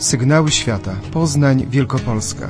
Sygnały świata. Poznań, Wielkopolska.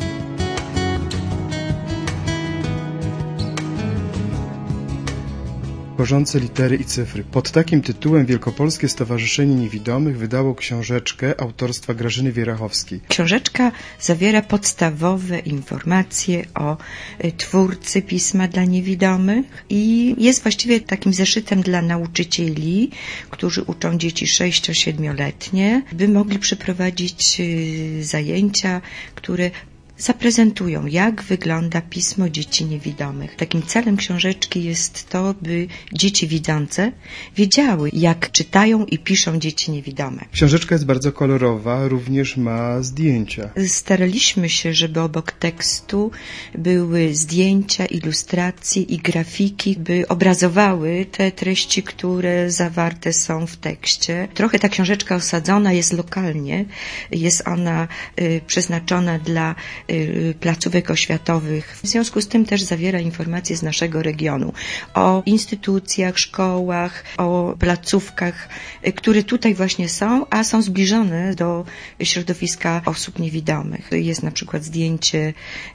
Tworzące litery i cyfry. Pod takim tytułem Wielkopolskie Stowarzyszenie Niewidomych wydało książeczkę autorstwa Grażyny Wierachowskiej. Książeczka zawiera podstawowe informacje o twórcy pisma dla niewidomych i jest właściwie takim zeszytem dla nauczycieli, którzy uczą dzieci 6-7-letnie, by mogli przeprowadzić zajęcia, które zaprezentują, jak wygląda pismo dzieci niewidomych. Takim celem książeczki jest to, by dzieci widzące wiedziały, jak czytają i piszą dzieci niewidome. Książeczka jest bardzo kolorowa, również ma zdjęcia. Staraliśmy się, żeby obok tekstu były zdjęcia, ilustracje i grafiki, by obrazowały te treści, które zawarte są w tekście. Trochę ta książeczka osadzona jest lokalnie. Jest ona przeznaczona dla placówek oświatowych. W związku z tym też zawiera informacje z naszego regionu o instytucjach, szkołach, o placówkach, które tutaj właśnie są, a są zbliżone do środowiska osób niewidomych. Jest na przykład zdjęcie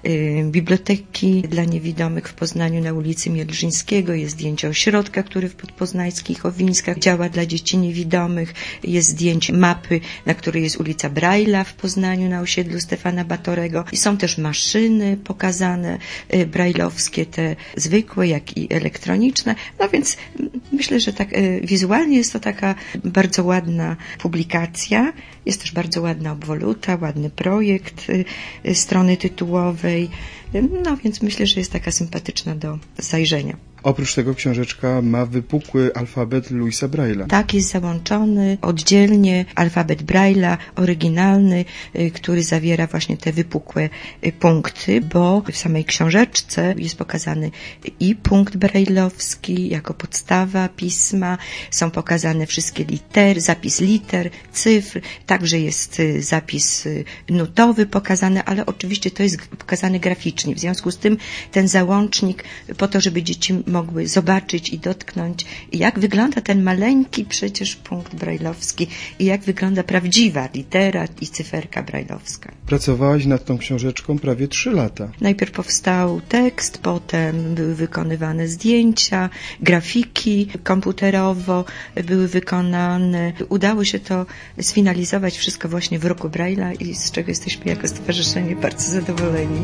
biblioteki dla niewidomych w Poznaniu na ulicy Mielżyńskiego, jest zdjęcie ośrodka, który w podpoznańskich Owińskach działa dla dzieci niewidomych, jest zdjęcie mapy, na której jest ulica Braille'a w Poznaniu na osiedlu Stefana Batorego. I są też maszyny pokazane brajlowskie, te zwykłe, jak i elektroniczne. No więc myślę, że tak wizualnie jest to taka bardzo ładna publikacja. Jest też bardzo ładna obwoluta, ładny projekt strony tytułowej. No więc myślę, że jest taka sympatyczna do zajrzenia. Oprócz tego książeczka ma wypukły alfabet Louisa Braille'a. Tak, jest załączony oddzielnie alfabet Braille'a, oryginalny, który zawiera właśnie te wypukłe punkty, bo w samej książeczce jest pokazany i punkt brajlowski jako podstawa pisma, są pokazane wszystkie litery, zapis liter, cyfr, także jest zapis nutowy pokazany, ale oczywiście to jest pokazane graficznie. W związku z tym ten załącznik po to, żeby dzieci mogły zobaczyć i dotknąć, jak wygląda ten maleńki przecież punkt brajlowski i jak wygląda prawdziwa litera i cyferka brajlowska. Pracowałaś nad tą książeczką prawie 3 lata. Najpierw powstał tekst, potem były wykonywane zdjęcia, grafiki komputerowo były wykonane. Udało się to sfinalizować wszystko właśnie w roku Braille'a i z czego jesteśmy jako stowarzyszenie bardzo zadowoleni.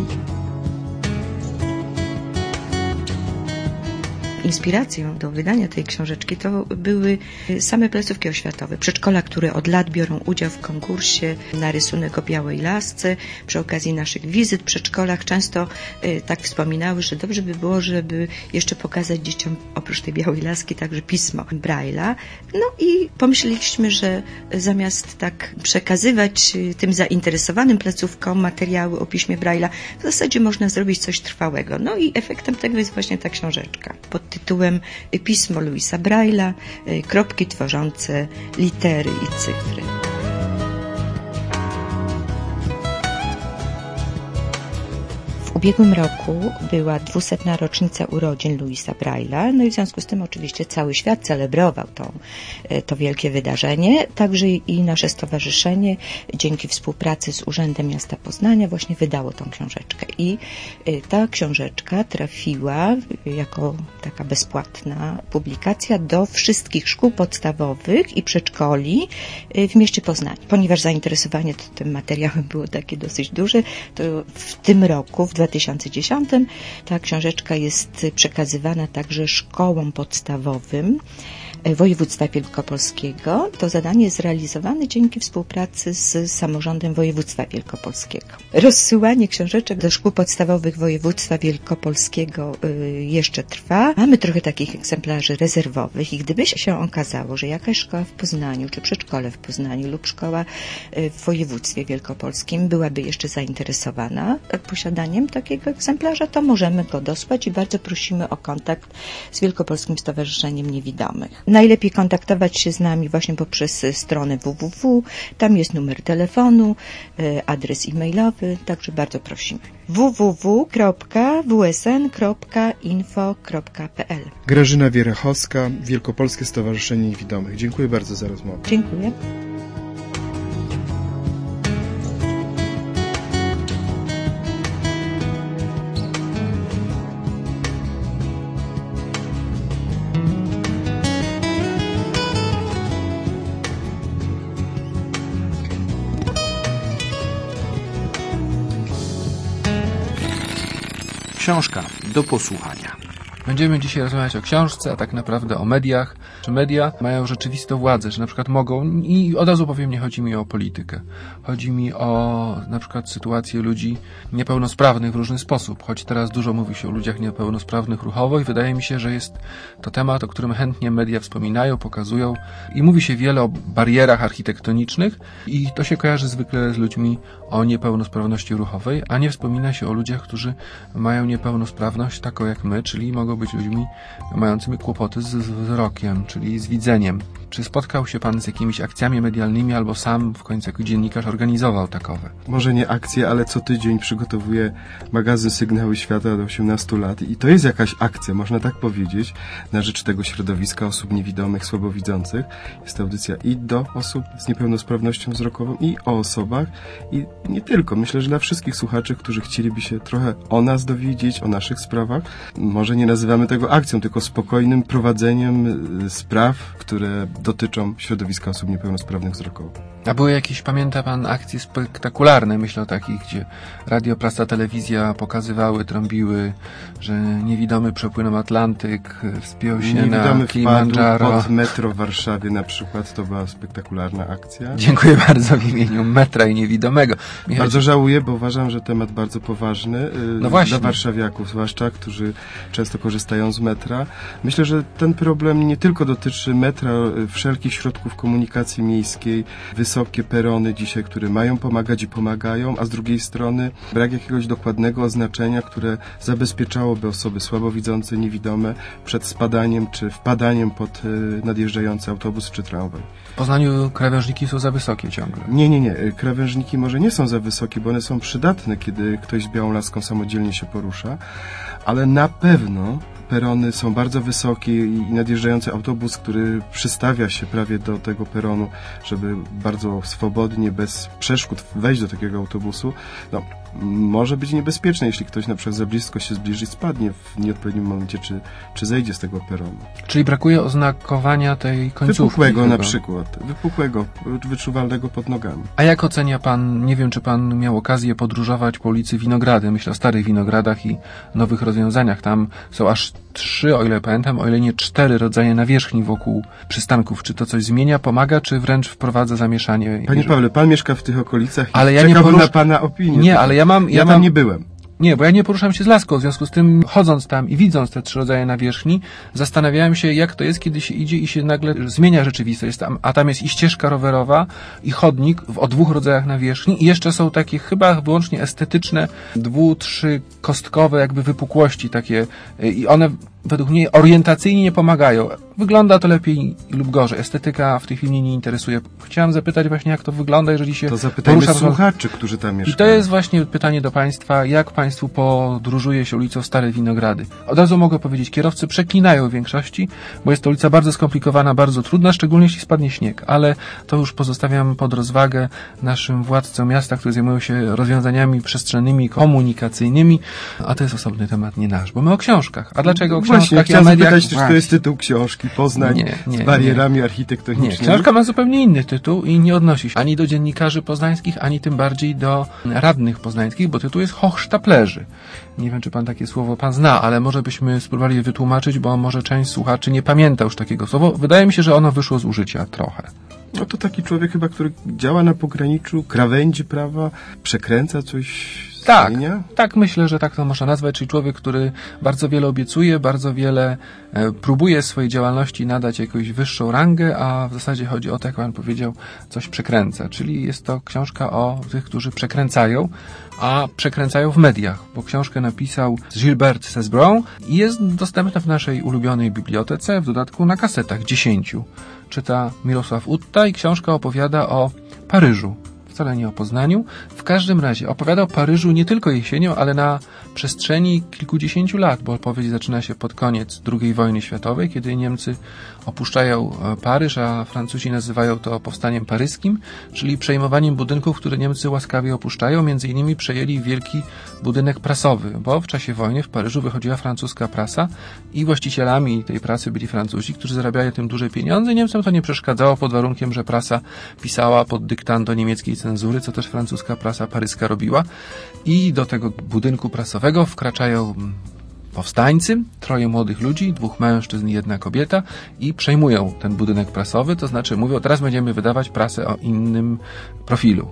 Inspiracją do wydania tej książeczki to były same placówki oświatowe, przedszkola, które od lat biorą udział w konkursie na rysunek o białej lasce. Przy okazji naszych wizyt w przedszkolach często tak wspominały, że dobrze by było, żeby jeszcze pokazać dzieciom oprócz tej białej laski także pismo Braille'a. No i pomyśleliśmy, że zamiast tak przekazywać tym zainteresowanym placówkom materiały o piśmie Braille'a, w zasadzie można zrobić coś trwałego. No i efektem tego jest właśnie ta książeczka pod tytułem Pismo Louisa Braille'a, kropki tworzące litery i cyfry. W ubiegłym roku była 200. rocznica urodzin Louisa Braille'a, no i w związku z tym oczywiście cały świat celebrował to wielkie wydarzenie. Także i nasze stowarzyszenie dzięki współpracy z Urzędem Miasta Poznania właśnie wydało tą książeczkę. I ta książeczka trafiła jako taka bezpłatna publikacja do wszystkich szkół podstawowych i przedszkoli w mieście Poznaniu. Ponieważ zainteresowanie tym materiałem było takie dosyć duże, to w tym roku, w 2010, ta książeczka jest przekazywana także szkołom podstawowym województwa wielkopolskiego. To zadanie jest realizowane dzięki współpracy z samorządem województwa wielkopolskiego. Rozsyłanie książeczek do szkół podstawowych województwa wielkopolskiego jeszcze trwa. Mamy trochę takich egzemplarzy rezerwowych i gdyby się okazało, że jakaś szkoła w Poznaniu, czy przedszkole w Poznaniu lub szkoła w województwie wielkopolskim byłaby jeszcze zainteresowana posiadaniem takiego egzemplarza, to możemy go dosłać i bardzo prosimy o kontakt z Wielkopolskim Stowarzyszeniem Niewidomych. Najlepiej kontaktować się z nami właśnie poprzez stronę www. Tam jest numer telefonu, adres e-mailowy, także bardzo prosimy. www.wsn.info.pl. Grażyna Wierachowska, Wielkopolskie Stowarzyszenie Niewidomych. Dziękuję bardzo za rozmowę. Dziękuję. Książka do posłuchania. Będziemy dzisiaj rozmawiać o książce, a tak naprawdę o mediach. Czy media mają rzeczywistą władzę, czy na przykład mogą, i od razu powiem, nie chodzi mi o politykę. Chodzi mi o na przykład sytuację ludzi niepełnosprawnych w różny sposób. Choć teraz dużo mówi się o ludziach niepełnosprawnych ruchowo i wydaje mi się, że jest to temat, o którym chętnie media wspominają, pokazują i mówi się wiele o barierach architektonicznych i to się kojarzy zwykle z ludźmi o niepełnosprawności ruchowej, a nie wspomina się o ludziach, którzy mają niepełnosprawność taką jak my, czyli mogą być ludźmi mającymi kłopoty z wzrokiem, czyli z widzeniem. Czy spotkał się Pan z jakimiś akcjami medialnymi albo sam w końcu jako dziennikarz organizował takowe? Może nie akcje, ale co tydzień przygotowuję magazyn Sygnały Świata do 18 lat i to jest jakaś akcja, można tak powiedzieć, na rzecz tego środowiska osób niewidomych, słabowidzących. Jest to audycja i do osób z niepełnosprawnością wzrokową i o osobach i nie tylko. Myślę, że dla wszystkich słuchaczy, którzy chcieliby się trochę o nas dowiedzieć, o naszych sprawach. Może nie nazywamy tego akcją, tylko spokojnym prowadzeniem spraw, które dotyczą środowiska osób niepełnosprawnych wzrokowo. A były jakieś, pamięta Pan, akcje spektakularne, myślę o takich, gdzie radio, prasa, telewizja pokazywały, trąbiły, że niewidomy przepłynął Atlantyk, wspiął się na Kilimandżaro. Pod metro w Warszawie na przykład, to była spektakularna akcja. Dziękuję bardzo w imieniu metra i niewidomego. Bardzo żałuję, bo uważam, że temat bardzo poważny dla warszawiaków, zwłaszcza, którzy często korzystają z metra. Myślę, że ten problem nie tylko dotyczy metra, wszelkich środków komunikacji miejskiej, wysokie perony dzisiaj, które mają pomagać i pomagają, a z drugiej strony brak jakiegoś dokładnego oznaczenia, które zabezpieczałoby osoby słabowidzące, niewidome przed spadaniem czy wpadaniem pod nadjeżdżający autobus czy tramwaj. W Poznaniu krawężniki są za wysokie ciągle. Nie. Krawężniki może nie są za wysokie, bo one są przydatne, kiedy ktoś z białą laską samodzielnie się porusza, ale na pewno perony są bardzo wysokie i nadjeżdżający autobus, który przystawia się prawie do tego peronu, żeby bardzo swobodnie, bez przeszkód wejść do takiego autobusu, może być niebezpieczne, jeśli ktoś na przykład za blisko się zbliży, spadnie w nieodpowiednim momencie, czy zejdzie z tego peronu. Czyli brakuje oznakowania tej końcówki. Wypukłego na przykład. Wypukłego, wyczuwalnego pod nogami. A jak ocenia Pan, nie wiem, czy Pan miał okazję podróżować po ulicy Winogrady, myślę o starych winogradach i nowych rozwiązaniach. Tam są aż 3, o ile pamiętam, o ile nie 4 rodzaje nawierzchni wokół przystanków. Czy to coś zmienia, pomaga, czy wręcz wprowadza zamieszanie? Panie Pawle, Pan mieszka w tych okolicach ale i czekałbym na Pana opinię. Nie, ale ja tam nie byłem. Nie, bo ja nie poruszam się z laską, w związku z tym chodząc tam i widząc te 3 rodzaje nawierzchni, zastanawiałem się, jak to jest, kiedy się idzie i się nagle zmienia rzeczywistość, a tam jest i ścieżka rowerowa, i chodnik o 2 rodzajach nawierzchni i jeszcze są takie chyba wyłącznie estetyczne 2-3 kostkowe jakby wypukłości takie i one według mnie orientacyjnie nie pomagają. Wygląda to lepiej lub gorzej. Estetyka w tej chwili mnie nie interesuje. Chciałem zapytać właśnie, jak to wygląda, jeżeli się to zapytajmy słuchaczy, którzy tam mieszkają. I to jest właśnie pytanie do Państwa, jak Państwu podróżuje się ulicą Stare Winogrady. Od razu mogę powiedzieć, kierowcy przeklinają w większości, bo jest to ulica bardzo skomplikowana, bardzo trudna, szczególnie jeśli spadnie śnieg, ale to już pozostawiam pod rozwagę naszym władcom miasta, którzy zajmują się rozwiązaniami przestrzennymi, komunikacyjnymi, a to jest osobny temat, nie nasz, bo my o książkach. A dlaczego o książkach? Właśnie, chciałem zapytać, czy to jest tytuł książki Poznań z barierami architektonicznymi. Nie, książka ma zupełnie inny tytuł i nie odnosi się ani do dziennikarzy poznańskich, ani tym bardziej do radnych poznańskich, bo tytuł jest Hochsztaplerzy. Nie wiem, czy Pan takie słowo zna, ale może byśmy spróbowali je wytłumaczyć, bo może część słuchaczy nie pamięta już takiego słowa. Wydaje mi się, że ono wyszło z użycia trochę. No to taki człowiek chyba, który działa na pograniczu krawędzi prawa, przekręca coś. Tak, myślę, że tak to można nazwać, czyli człowiek, który bardzo wiele obiecuje, bardzo wiele próbuje swojej działalności nadać jakąś wyższą rangę, a w zasadzie chodzi o to, jak Pan powiedział, coś przekręca. Czyli jest to książka o tych, którzy przekręcają, a przekręcają w mediach, bo książkę napisał Gilbert Cesbron i jest dostępna w naszej ulubionej bibliotece, w dodatku na kasetach 10. Czyta Mirosław Utta i książka opowiada o Paryżu. Wcale nie o Poznaniu. W każdym razie opowiada o Paryżu nie tylko jesienią, ale na przestrzeni kilkudziesięciu lat, bo opowieść zaczyna się pod koniec II wojny światowej, kiedy Niemcy opuszczają Paryż, a Francuzi nazywają to powstaniem paryskim, czyli przejmowaniem budynków, które Niemcy łaskawie opuszczają. Między innymi przejęli wielki budynek prasowy, bo w czasie wojny w Paryżu wychodziła francuska prasa i właścicielami tej prasy byli Francuzi, którzy zarabiali tym duże pieniądze. Niemcom to nie przeszkadzało pod warunkiem, że prasa pisała pod dyktando niemieckiej cenzury, co też francuska prasa paryska robiła. I do tego budynku prasowego wkraczają powstańcy, 3 młodych ludzi, 2 mężczyzn i 1 kobieta i przejmują ten budynek prasowy, to znaczy mówią, teraz będziemy wydawać prasę o innym profilu.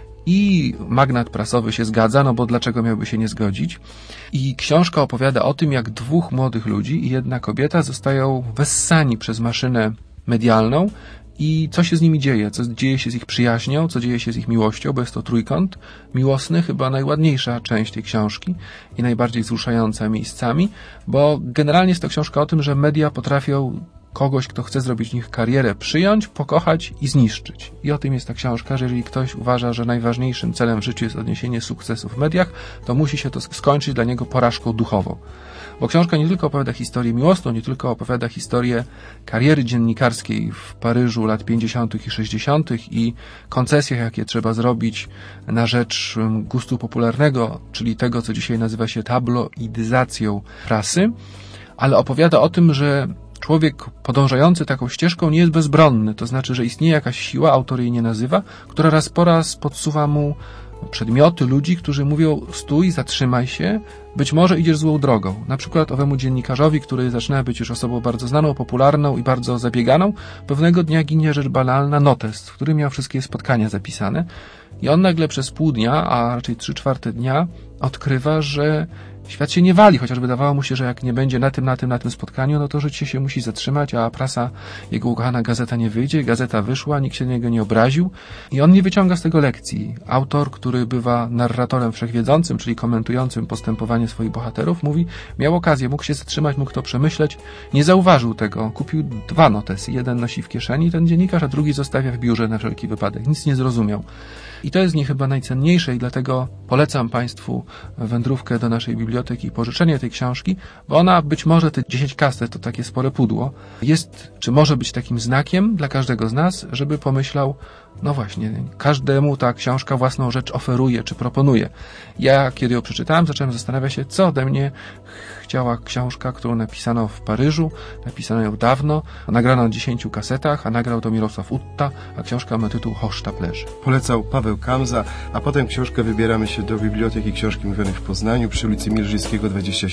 I magnat prasowy się zgadza, no bo dlaczego miałby się nie zgodzić? I książka opowiada o tym, jak 2 młodych ludzi i 1 kobieta zostają wessani przez maszynę medialną i co się z nimi dzieje, co dzieje się z ich przyjaźnią, co dzieje się z ich miłością, bo jest to trójkąt miłosny, chyba najładniejsza część tej książki i najbardziej wzruszająca miejscami, bo generalnie jest to książka o tym, że media potrafią kogoś, kto chce zrobić z nich karierę, przyjąć, pokochać i zniszczyć. I o tym jest ta książka, że jeżeli ktoś uważa, że najważniejszym celem w życiu jest odniesienie sukcesu w mediach, to musi się to skończyć dla niego porażką duchową. Bo książka nie tylko opowiada historię miłosną, nie tylko opowiada historię kariery dziennikarskiej w Paryżu lat 50. i 60. i koncesjach, jakie trzeba zrobić na rzecz gustu popularnego, czyli tego, co dzisiaj nazywa się tabloidyzacją prasy, ale opowiada o tym, że człowiek podążający taką ścieżką nie jest bezbronny, to znaczy, że istnieje jakaś siła, autor jej nie nazywa, która raz po raz podsuwa mu przedmioty, ludzi, którzy mówią stój, zatrzymaj się, być może idziesz złą drogą. Na przykład owemu dziennikarzowi, który zaczyna być już osobą bardzo znaną, popularną i bardzo zabieganą, pewnego dnia ginie rzecz banalna, notes, w którym miał wszystkie spotkania zapisane i on nagle przez pół dnia, a raczej 3/4 dnia odkrywa, że świat się nie wali, chociaż wydawało mu się, że jak nie będzie na tym spotkaniu, no to życie się musi zatrzymać, a prasa, jego ukochana gazeta nie wyjdzie, gazeta wyszła, nikt się na niego nie obraził i on nie wyciąga z tego lekcji. Autor, który bywa narratorem wszechwiedzącym, czyli komentującym postępowanie swoich bohaterów, mówi, miał okazję, mógł się zatrzymać, mógł to przemyśleć, nie zauważył tego, kupił 2 notesy, jeden nosi w kieszeni ten dziennikarz, a drugi zostawia w biurze na wszelki wypadek, nic nie zrozumiał. I to jest nie chyba najcenniejsze i dlatego polecam Państwu wędrówkę do naszej biblioteki i pożyczenie tej książki, bo ona być może, te 10 kaset, to takie spore pudło, jest, czy może być takim znakiem dla każdego z nas, żeby pomyślał, no właśnie, każdemu ta książka własną rzecz oferuje, czy proponuje. Ja, kiedy ją przeczytałem, zacząłem zastanawiać się, co ode mnie chciała książka, którą napisano w Paryżu, napisano ją dawno, nagrano na 10 kasetach, a nagrał to Mirosław Utta, a książka ma tytuł Hochsztaplerzy. Polecał Paweł Kamza, a potem książkę wybieramy się do Biblioteki Książki Mówionej w Poznaniu przy ulicy Milżyckiego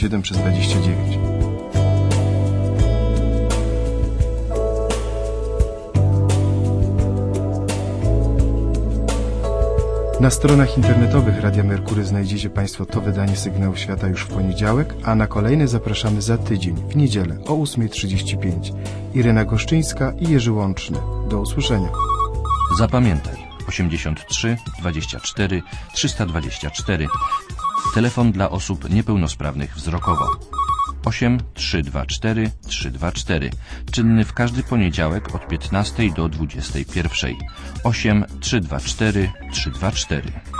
27/29. Na stronach internetowych Radia Merkury znajdziecie Państwo to wydanie Sygnału Świata już w poniedziałek, a na kolejne zapraszamy za tydzień, w niedzielę o 8:35. Irena Goszczyńska i Jerzy Łączny. Do usłyszenia. Zapamiętaj 83 24 324. Telefon dla osób niepełnosprawnych wzrokowo. 8 324 324. Czynny w każdy poniedziałek od 15 do 21. 8 324 324.